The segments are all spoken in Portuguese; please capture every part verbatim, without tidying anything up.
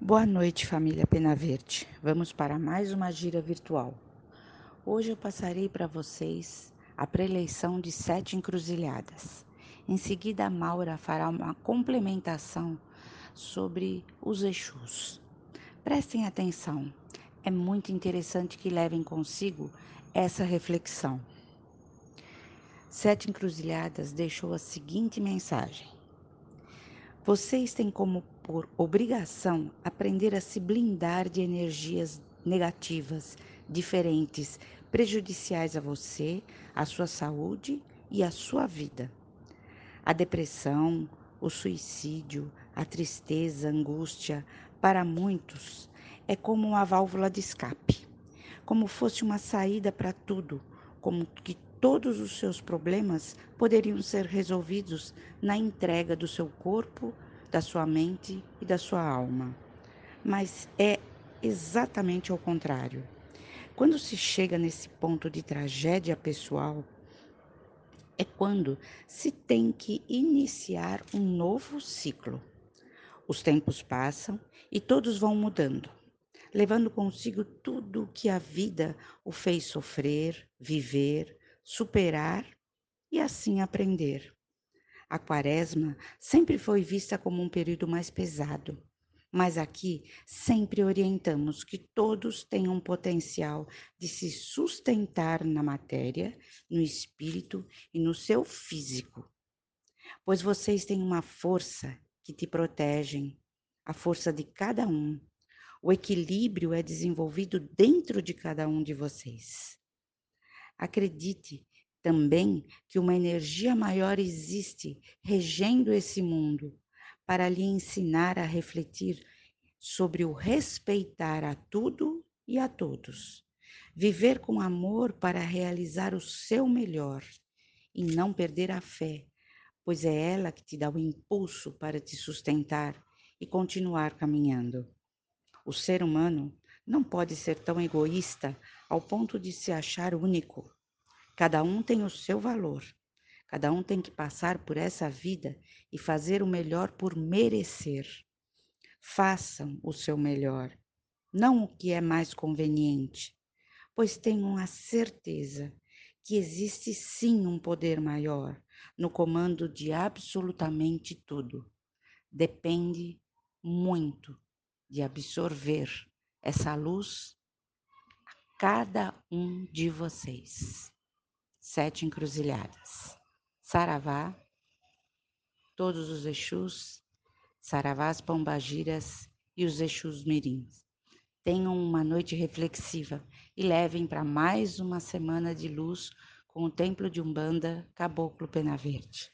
Boa noite, família Pena Verde. Vamos para mais uma gira virtual. Hoje eu passarei para vocês a preleição de sete encruzilhadas. Em seguida, a Maura fará uma complementação sobre os Exus. Prestem atenção, é muito interessante que levem consigo essa reflexão. Sete encruzilhadas deixou a seguinte mensagem: vocês têm como por obrigação aprender a se blindar de energias negativas, diferentes, prejudiciais a você, a sua saúde e a sua vida. A depressão, o suicídio, a tristeza, a angústia, para muitos, é como uma válvula de escape, como fosse uma saída para tudo, como que todos os seus problemas poderiam ser resolvidos na entrega do seu corpo, da sua mente e da sua alma. Mas é exatamente ao contrário. Quando se chega nesse ponto de tragédia pessoal, é quando se tem que iniciar um novo ciclo. Os tempos passam e todos vão mudando, levando consigo tudo o que a vida o fez sofrer, viver, superar e assim aprender. A quaresma sempre foi vista como um período mais pesado, mas aqui sempre orientamos que todos têm um potencial de se sustentar na matéria, no espírito e no seu físico, pois vocês têm uma força que te protegem, a força de cada um. O equilíbrio é desenvolvido dentro de cada um de vocês. Acredite também que uma energia maior existe regendo esse mundo para lhe ensinar a refletir sobre o respeitar a tudo e a todos. Viver com amor para realizar o seu melhor e não perder a fé, pois é ela que te dá o impulso para te sustentar e continuar caminhando. O ser humano não pode ser tão egoísta ao ponto de se achar único. Cada um tem o seu valor. Cada um tem que passar por essa vida e fazer o melhor por merecer. Façam o seu melhor, não o que é mais conveniente, pois tenham a certeza que existe sim um poder maior no comando de absolutamente tudo. Depende muito de absorver essa luz a cada um de vocês. Sete encruzilhadas. Saravá, todos os Exus, Saravás, Pombagiras e os Exus Mirins. Tenham uma noite reflexiva e levem para mais uma semana de luz com o Templo de Umbanda Caboclo Pena Verde.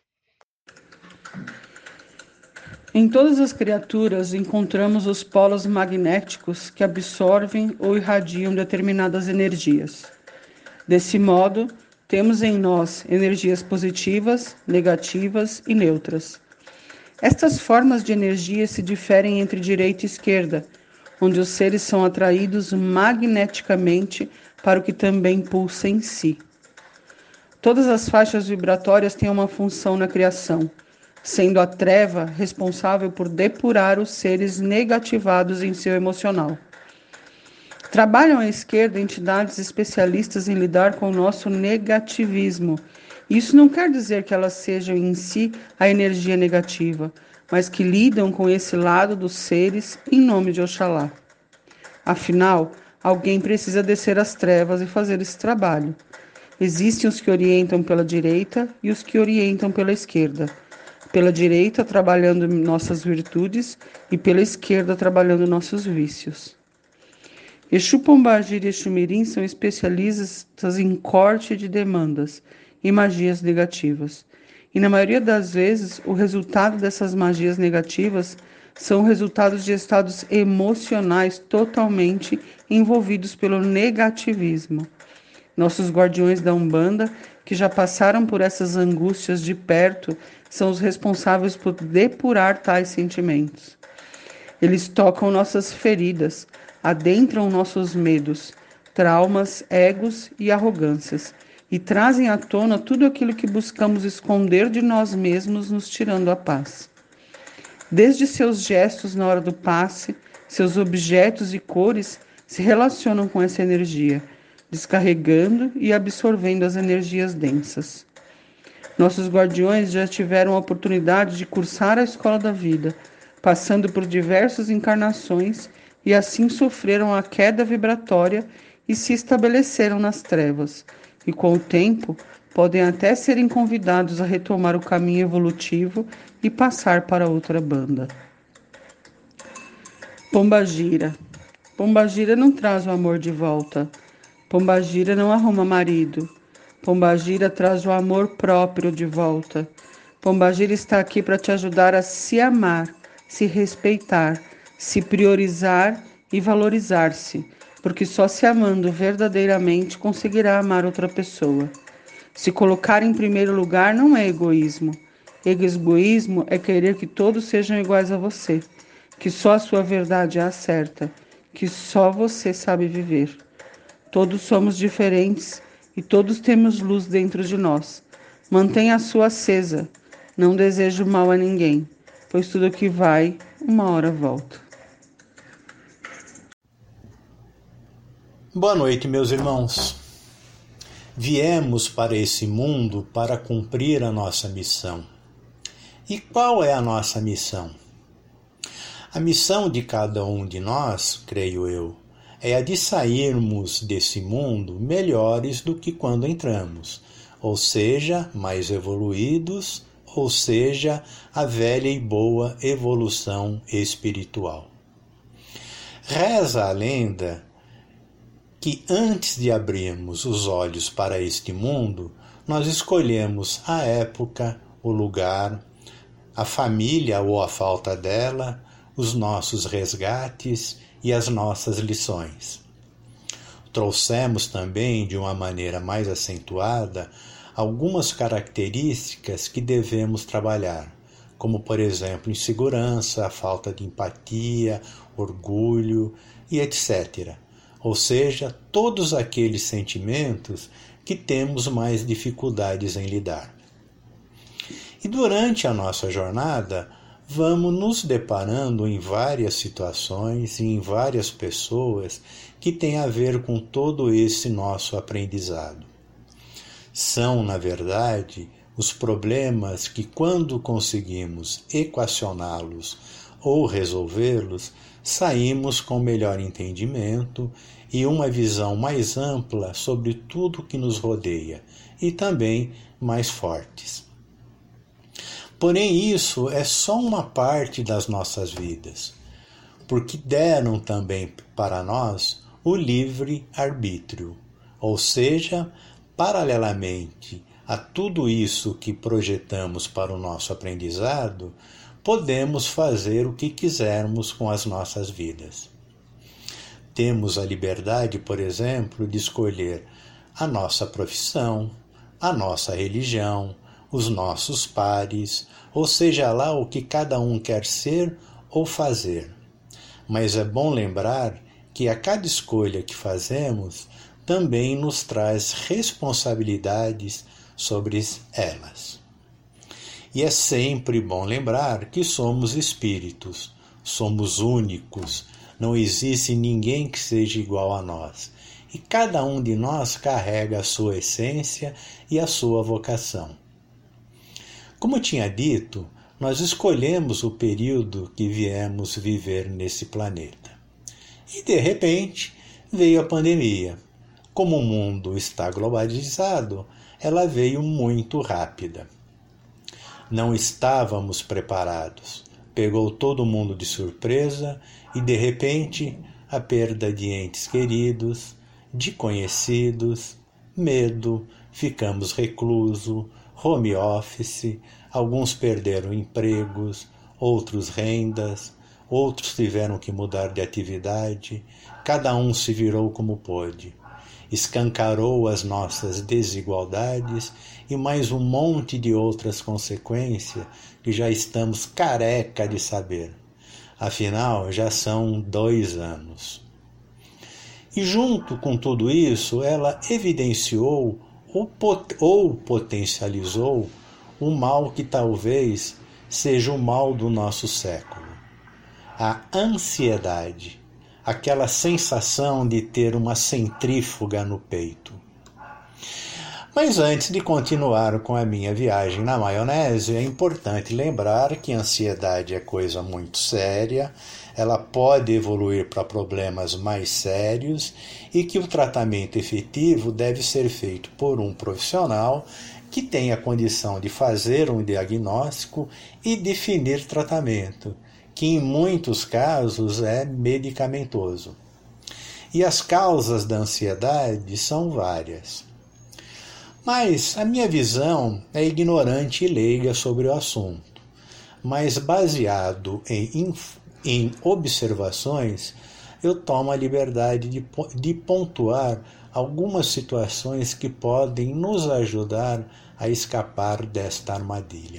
Em todas as criaturas encontramos os polos magnéticos que absorvem ou irradiam determinadas energias. Desse modo, temos em nós energias positivas, negativas e neutras. Estas formas de energia se diferem entre direita e esquerda, onde os seres são atraídos magneticamente para o que também pulsa em si. Todas as faixas vibratórias têm uma função na criação, sendo a treva responsável por depurar os seres negativados em seu emocional. Trabalham à esquerda entidades especialistas em lidar com o nosso negativismo. Isso não quer dizer que elas sejam em si a energia negativa, mas que lidam com esse lado dos seres em nome de Oxalá. Afinal, alguém precisa descer as trevas e fazer esse trabalho. Existem os que orientam pela direita e os que orientam pela esquerda. Pela direita, trabalhando nossas virtudes, e pela esquerda, trabalhando nossos vícios. Exu Pombagira e Exu Mirim são especialistas em corte de demandas e magias negativas. E na maioria das vezes, o resultado dessas magias negativas são resultados de estados emocionais totalmente envolvidos pelo negativismo. Nossos guardiões da Umbanda, que já passaram por essas angústias de perto, são os responsáveis por depurar tais sentimentos. Eles tocam nossas feridas, adentram nossos medos, traumas, egos e arrogâncias, e trazem à tona tudo aquilo que buscamos esconder de nós mesmos, nos tirando a paz. Desde seus gestos na hora do passe, seus objetos e cores se relacionam com essa energia, descarregando e absorvendo as energias densas. Nossos guardiões já tiveram a oportunidade de cursar a escola da vida, passando por diversas encarnações e assim sofreram a queda vibratória e se estabeleceram nas trevas, e com o tempo podem até serem convidados a retomar o caminho evolutivo e passar para outra banda. Pombagira. Pombagira não traz o amor de volta. Pombagira não arruma marido. Pombagira traz o amor próprio de volta. Pombagira está aqui para te ajudar a se amar, se respeitar, se priorizar e valorizar-se, porque só se amando verdadeiramente conseguirá amar outra pessoa. Se colocar em primeiro lugar não é egoísmo. Egoísmo é querer que todos sejam iguais a você, que só a sua verdade é a certa, que só você sabe viver. Todos somos diferentes e todos temos luz dentro de nós. Mantenha a sua acesa. Não desejo mal a ninguém, pois tudo que vai, uma hora volta. Boa noite, meus irmãos. Viemos para esse mundo para cumprir a nossa missão. E qual é a nossa missão? A missão de cada um de nós, creio eu, é a de sairmos desse mundo melhores do que quando entramos, ou seja, mais evoluídos, ou seja, a velha e boa evolução espiritual. Reza a lenda que antes de abrirmos os olhos para este mundo, nós escolhemos a época, o lugar, a família ou a falta dela, os nossos resgates e as nossas lições. Trouxemos também, de uma maneira mais acentuada, algumas características que devemos trabalhar, como, por exemplo, insegurança, a falta de empatia, orgulho e etcétera. Ou seja, todos aqueles sentimentos que temos mais dificuldades em lidar. E durante a nossa jornada, vamos nos deparando em várias situações e em várias pessoas que têm a ver com todo esse nosso aprendizado. São, na verdade, os problemas que, quando conseguimos equacioná-los ou resolvê-los, saímos com melhor entendimento e uma visão mais ampla sobre tudo que nos rodeia e também mais fortes. Porém, isso é só uma parte das nossas vidas, porque deram também para nós o livre-arbítrio, ou seja, paralelamente a tudo isso que projetamos para o nosso aprendizado, podemos fazer o que quisermos com as nossas vidas. Temos a liberdade, por exemplo, de escolher a nossa profissão, a nossa religião, os nossos pares, ou seja lá o que cada um quer ser ou fazer. Mas é bom lembrar que a cada escolha que fazemos também nos traz responsabilidades sobre elas. E é sempre bom lembrar que somos espíritos, somos únicos, não existe ninguém que seja igual a nós. E cada um de nós carrega a sua essência e a sua vocação. Como tinha dito, nós escolhemos o período que viemos viver nesse planeta. E, de repente, veio a pandemia. Como o mundo está globalizado, ela veio muito rápida. Não estávamos preparados. Pegou todo mundo de surpresa e, de repente, a perda de entes queridos, de conhecidos, medo, ficamos reclusos, home office, alguns perderam empregos, outros rendas, outros tiveram que mudar de atividade, cada um se virou como pôde. Escancarou as nossas desigualdades e mais um monte de outras consequências que já estamos careca de saber. Afinal, já são dois anos. E junto com tudo isso, ela evidenciou ou, pot- ou potencializou o mal que talvez seja o mal do nosso século. A ansiedade, aquela sensação de ter uma centrífuga no peito. Mas antes de continuar com a minha viagem na maionese, é importante lembrar que a ansiedade é coisa muito séria, ela pode evoluir para problemas mais sérios e que o tratamento efetivo deve ser feito por um profissional que tenha a condição de fazer um diagnóstico e definir tratamento, que em muitos casos é medicamentoso. E as causas da ansiedade são várias. Mas a minha visão é ignorante e leiga sobre o assunto, mas baseado em, em observações, eu tomo a liberdade de, de pontuar algumas situações que podem nos ajudar a escapar desta armadilha.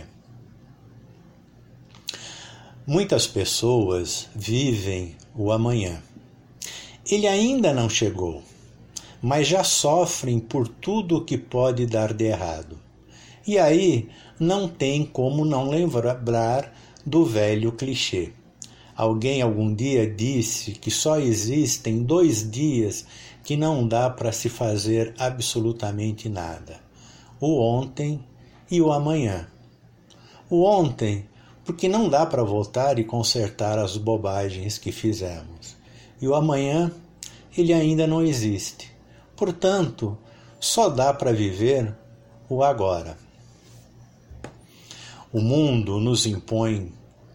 Muitas pessoas vivem o amanhã. Ele ainda não chegou, mas já sofrem por tudo o que pode dar de errado. E aí não tem como não lembrar do velho clichê. Alguém algum dia disse que só existem dois dias que não dá para se fazer absolutamente nada: o ontem e o amanhã. O ontem, porque não dá para voltar e consertar as bobagens que fizemos. E o amanhã, ele ainda não existe. Portanto, só dá para viver o agora. O mundo nos impõe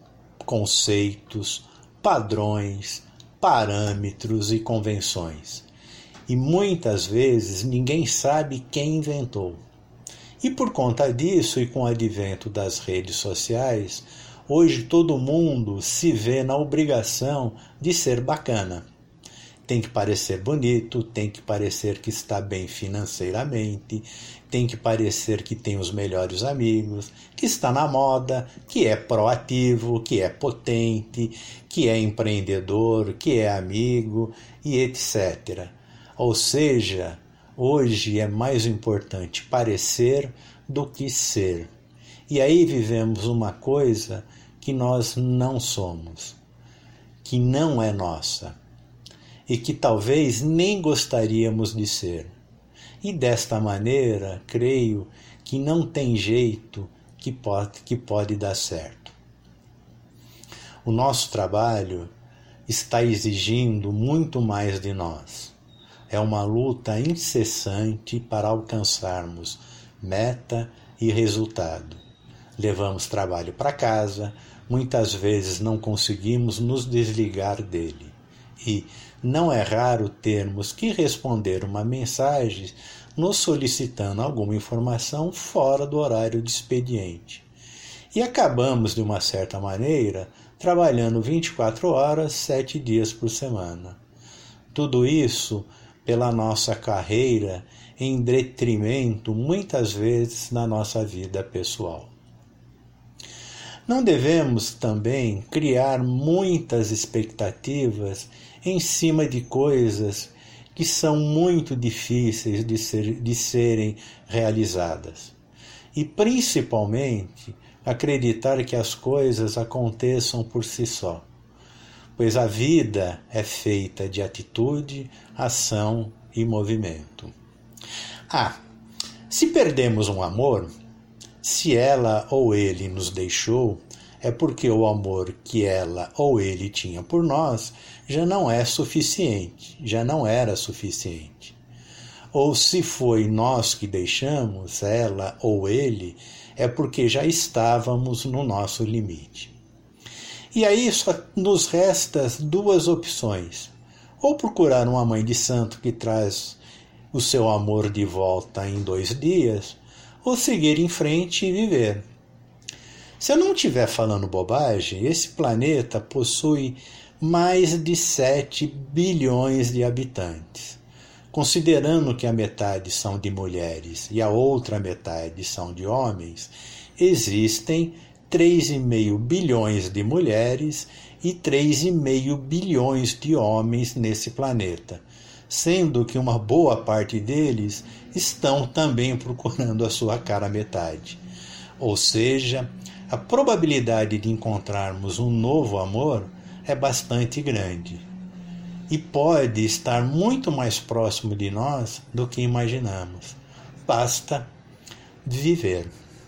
conceitos, padrões, parâmetros e convenções. E muitas vezes ninguém sabe quem inventou. E por conta disso, e com o advento das redes sociais, hoje todo mundo se vê na obrigação de ser bacana. Tem que parecer bonito, tem que parecer que está bem financeiramente, tem que parecer que tem os melhores amigos, que está na moda, que é proativo, que é potente, que é empreendedor, que é amigo e etcétera. Ou seja, hoje é mais importante parecer do que ser. E aí vivemos uma coisa que nós não somos, que não é nossa, e que talvez nem gostaríamos de ser. E desta maneira, creio que não tem jeito que pode, que pode dar certo. O nosso trabalho está exigindo muito mais de nós. É uma luta incessante para alcançarmos meta e resultado. Levamos trabalho para casa, muitas vezes não conseguimos nos desligar dele. E não é raro termos que responder uma mensagem nos solicitando alguma informação fora do horário de expediente. E acabamos, de uma certa maneira, trabalhando vinte e quatro horas, sete dias por semana. Tudo isso pela nossa carreira, em detrimento, muitas vezes, na nossa vida pessoal. Não devemos também criar muitas expectativas em cima de coisas que são muito difíceis de, ser, de serem realizadas. E, principalmente, acreditar que as coisas aconteçam por si só, pois a vida é feita de atitude, ação e movimento. Ah, se perdemos um amor, se ela ou ele nos deixou, é porque o amor que ela ou ele tinha por nós já não é suficiente, já não era suficiente. Ou se foi nós que deixamos, ela ou ele, é porque já estávamos no nosso limite. E aí só nos resta duas opções: ou procurar uma mãe de santo que traz o seu amor de volta em dois dias, ou seguir em frente e viver. Se eu não estiver falando bobagem, esse planeta possui mais de sete bilhões de habitantes. Considerando que a metade são de mulheres e a outra metade são de homens, existem três vírgula cinco bilhões de mulheres e três vírgula cinco bilhões de homens nesse planeta, sendo que uma boa parte deles estão também procurando a sua cara metade. Ou seja, a probabilidade de encontrarmos um novo amor é bastante grande e pode estar muito mais próximo de nós do que imaginamos. Basta viver.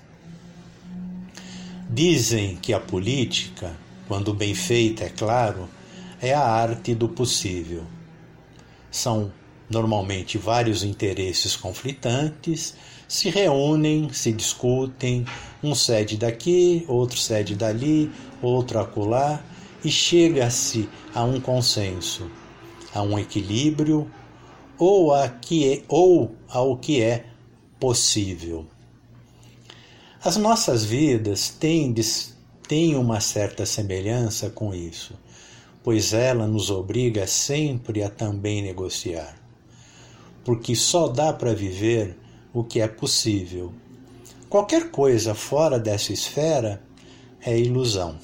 Dizem que a política, quando bem feita, é claro, é a arte do possível. São normalmente vários interesses conflitantes, se reúnem, se discutem, um cede daqui, outro cede dali, outro acolá, e chega-se a um consenso, a um equilíbrio, ou, a que é, ou ao que é possível. As nossas vidas têm, têm uma certa semelhança com isso, pois ela nos obriga sempre a também negociar, porque só dá para viver o que é possível. Qualquer coisa fora dessa esfera é ilusão.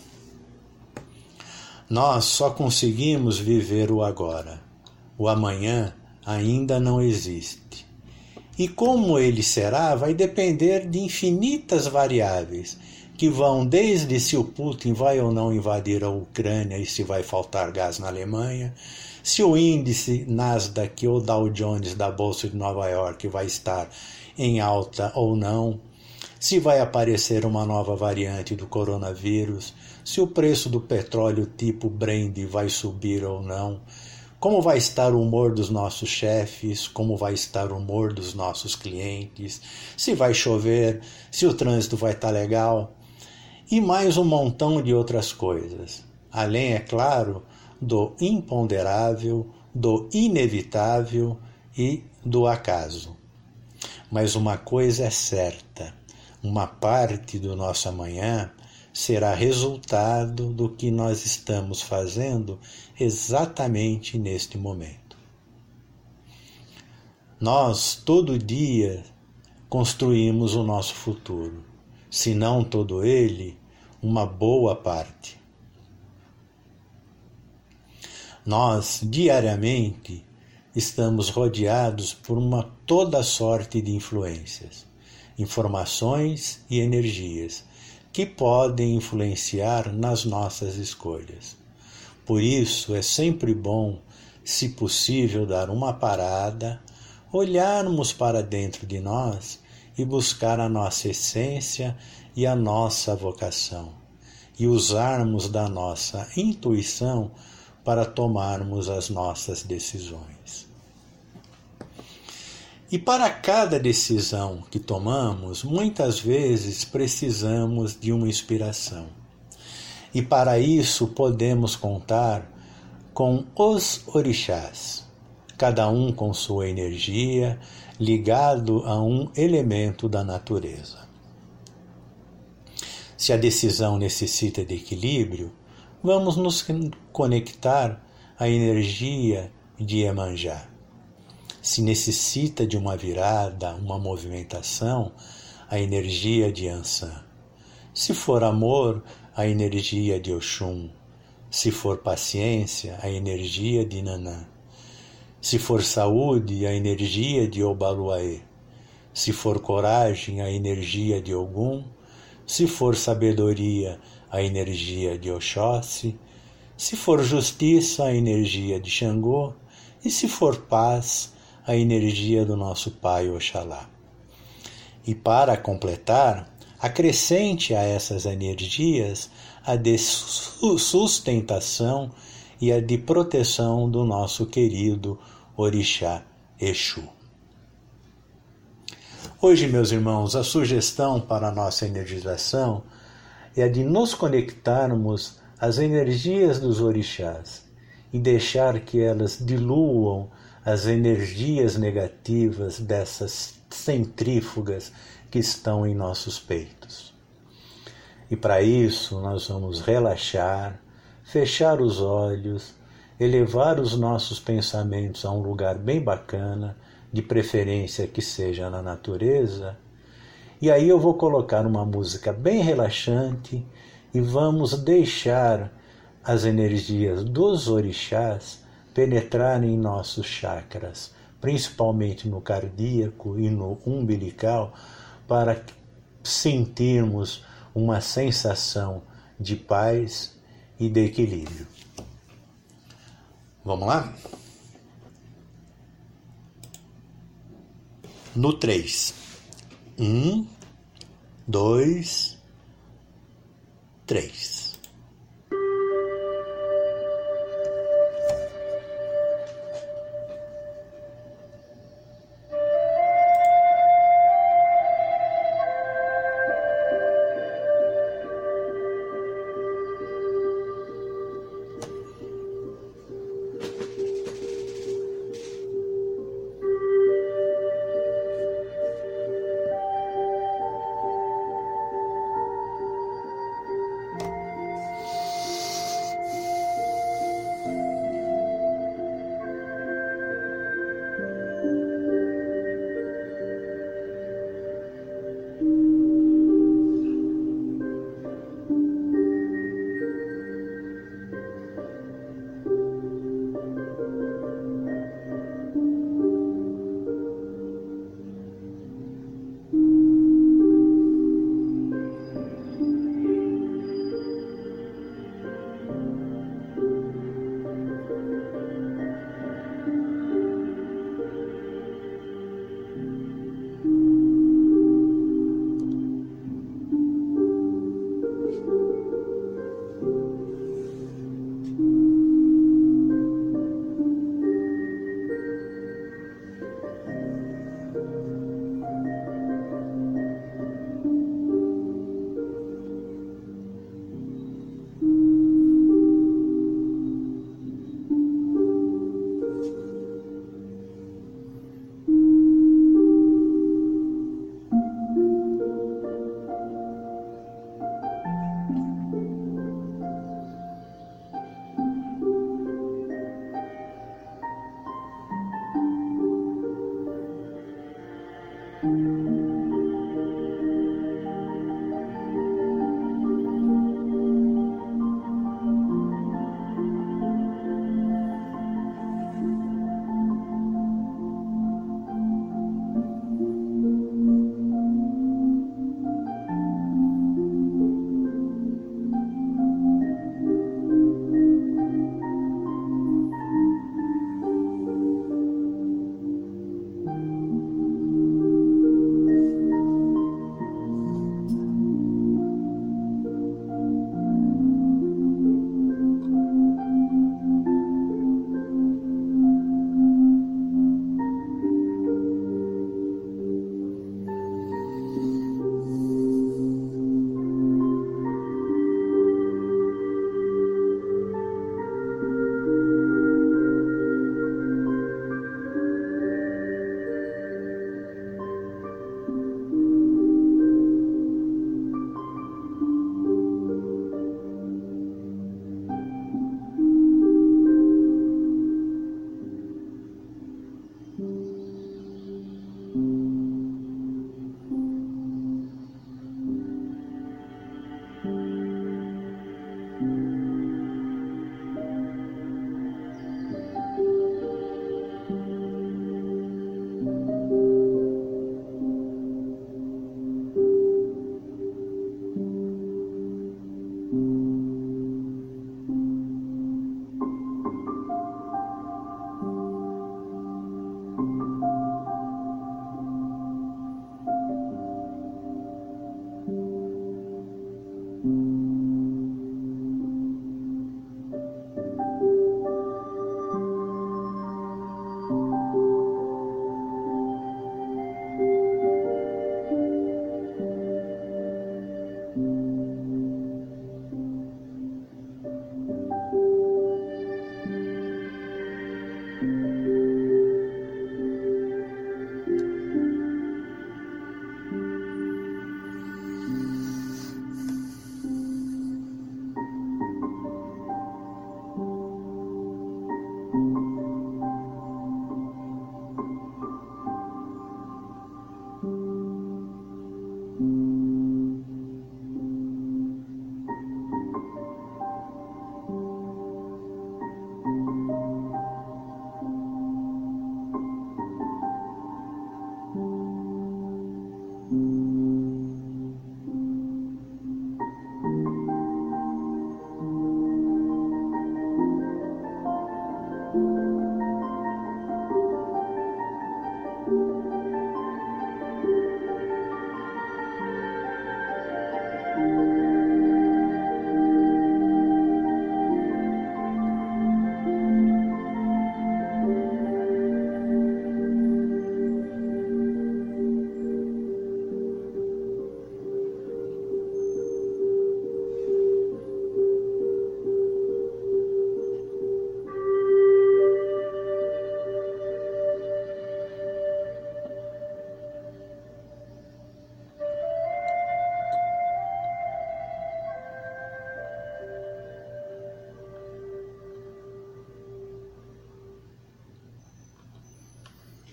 Nós só conseguimos viver o agora. O amanhã ainda não existe. E como ele será vai depender de infinitas variáveis, que vão desde se o Putin vai ou não invadir a Ucrânia e se vai faltar gás na Alemanha, se o índice Nasdaq ou Dow Jones da Bolsa de Nova York vai estar em alta ou não, se vai aparecer uma nova variante do coronavírus, se o preço do petróleo tipo Brent vai subir ou não, como vai estar o humor dos nossos chefes, como vai estar o humor dos nossos clientes, se vai chover, se o trânsito vai estar legal, e mais um montão de outras coisas. Além, é claro, do imponderável, do inevitável e do acaso. Mas uma coisa é certa, uma parte do nosso amanhã será resultado do que nós estamos fazendo exatamente neste momento. Nós, todo dia, construímos o nosso futuro, se não todo ele, uma boa parte. Nós, diariamente, estamos rodeados por uma toda sorte de influências, informações e energias que podem influenciar nas nossas escolhas. Por isso é sempre bom, se possível, dar uma parada, olharmos para dentro de nós e buscar a nossa essência e a nossa vocação, e usarmos da nossa intuição para tomarmos as nossas decisões. E para cada decisão que tomamos, muitas vezes precisamos de uma inspiração. E para isso podemos contar com os orixás, cada um com sua energia, ligado a um elemento da natureza. Se a decisão necessita de equilíbrio, vamos nos conectar à energia de Iemanjá. Se necessita de uma virada, uma movimentação, a energia de Ansan. Se for amor, a energia de Oxum. Se for paciência, a energia de Nanã. Se for saúde, a energia de Obaluaê. Se for coragem, a energia de Ogum. Se for sabedoria, a energia de Oxóssi. Se for justiça, a energia de Xangô. E se for paz, a energia do nosso Pai Oxalá. E para completar, acrescente a essas energias a de sustentação e a de proteção do nosso querido Orixá Exu. Hoje, meus irmãos, a sugestão para a nossa energização é a de nos conectarmos às energias dos orixás e deixar que elas diluam as energias negativas dessas centrífugas que estão em nossos peitos. E para isso nós vamos relaxar, fechar os olhos, elevar os nossos pensamentos a um lugar bem bacana, de preferência que seja na natureza, e aí eu vou colocar uma música bem relaxante e vamos deixar as energias dos orixás penetrarem em nossos chakras, principalmente no cardíaco e no umbilical, para sentirmos uma sensação de paz e de equilíbrio. Vamos lá? No três. Um, dois, três.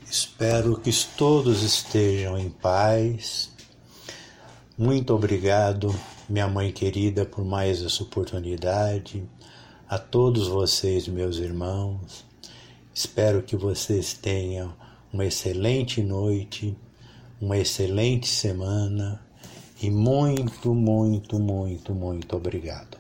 Espero que todos estejam em paz. Muito obrigado, minha mãe querida, por mais essa oportunidade. A todos vocês, meus irmãos. Espero que vocês tenham uma excelente noite, uma excelente semana e muito, muito, muito, muito obrigado.